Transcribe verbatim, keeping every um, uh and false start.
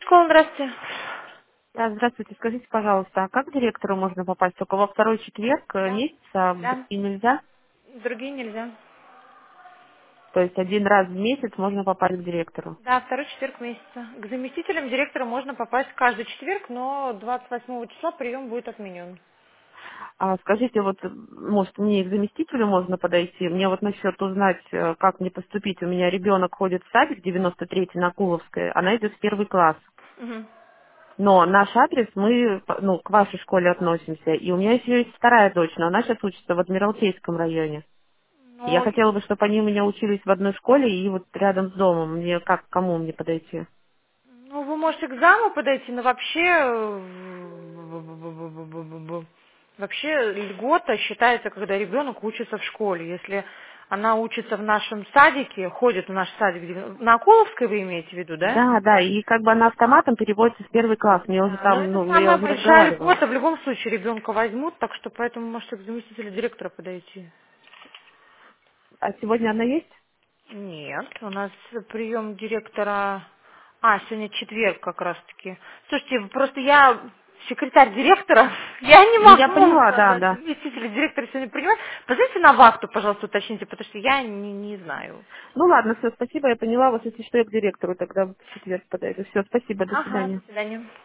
Школа, здравствуйте. Да, здравствуйте. Скажите, пожалуйста, а как к директору можно попасть? Только во второй четверг э, Да. месяца, а в Да. другие нельзя? Другие нельзя. То есть один раз в месяц можно попасть к директору. Да, второй четверг месяца. К заместителям директора можно попасть каждый четверг, но двадцать восьмого числа прием будет отменен. А скажите, вот, э, может, мне и к заместителю можно подойти? Мне вот насчет узнать, э, как мне поступить. У меня ребенок ходит в садик девяносто третий на Куловской, она идет в первый класс. Мгм. Но наш адрес, мы, ну, к вашей школе относимся. И у меня еще есть вторая дочь, но она сейчас учится в Адмиралтейском районе. Я Ну, хотела бы, чтобы они у меня учились в одной школе и вот рядом с домом. Мне как, к кому мне подойти? ну, вы можете к заму подойти, но вообще... э, Вообще льгота считается, когда ребенок учится в школе. Если она учится в нашем садике, ходит в наш садик, где- на Акуловской вы имеете в виду, да? Да, да, и как бы она автоматом переводится в первый класс. Мне уже Да, но там, это ну, я самая уже большая разговаривала. льгота. В любом случае ребенка возьмут, так что поэтому можете к заместителю директора подойти. А сегодня она есть? Нет, у нас прием директора... А, сегодня четверг как раз-таки. Слушайте, просто я секретарь директора, я не Ну, я могу вам поняла, да, сказать, да. заместитель директора сегодня принимает. Позовите на вахту, пожалуйста, уточните, потому что я не, не знаю. Ну ладно, все, спасибо, я поняла. Вот если что, я к директору тогда в четверг подойду. Все, спасибо, до Ага, свидания. до свидания.